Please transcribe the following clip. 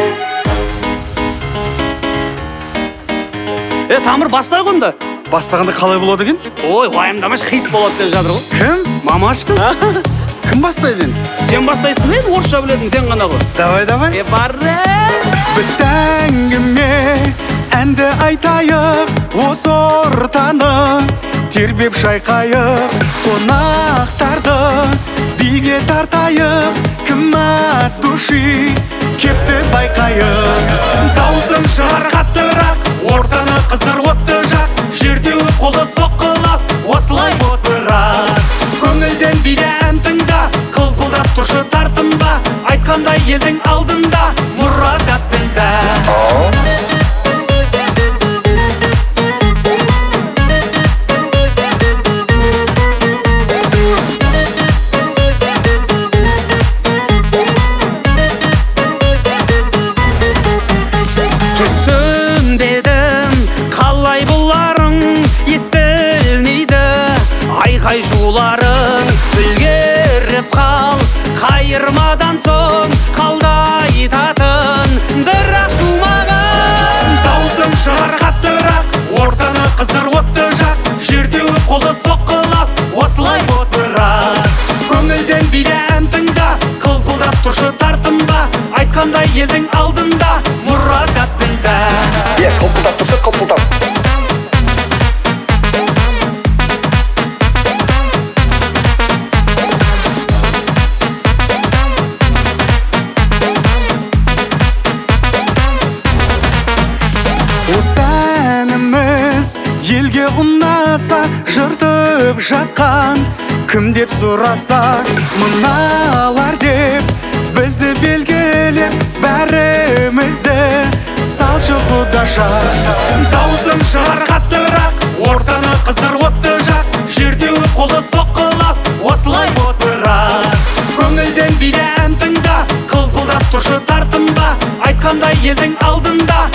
Тамыр бастай қонды. Бастағанда қалай болады екен? Ой, уайымдамаш, хит болады деп жатыр ғой. Кім? Мамашка. Кім бастайды енді? Сен бастайсың ба? Орысша білетін сен ғана ғой. Давай. Бары. Бітті әңгіме, әнді айтайық, осы ортаны тербеп шайқайық, қонақтарды биге тартайық, кім от души кепті байқайық. Даусың шығар қаттырақ, ортаны қыздар отты жақ, жердеуі қолы соққылап, осылай отырар. Көңілден биді ән тыңда, қылпылдап тұршы тартынба, айтқандай елдің алдында мұрат аттында. Жуларың үлгеріп қал, қайырмадан соң қалдай татын дырақ шумаған. Даусың шығар қаттырақ, ортаны қыздар отты жақ, жердеуі қолы соққылап, осылай отырар. Көңілден биді ән тыңда, қылпылдап тұршы тартынба, айтқандай елдің алдында мұрат аттында. Қылпылдап тұршы, қылпылдап. Осы әніміз елге ұнаса, жыртып жатқан кім деп сұраса, мыналар деп бізді белгілеп, бәрімізді салшы құдаша. Даусың шығар қаттырақ, ортаны қыздар отты жақ, жердеуі қолы соққылап, осылай отырар. Көңілден биді ән тыңда, қылпылдап тұршы тартынба, айтқандай елдің алдында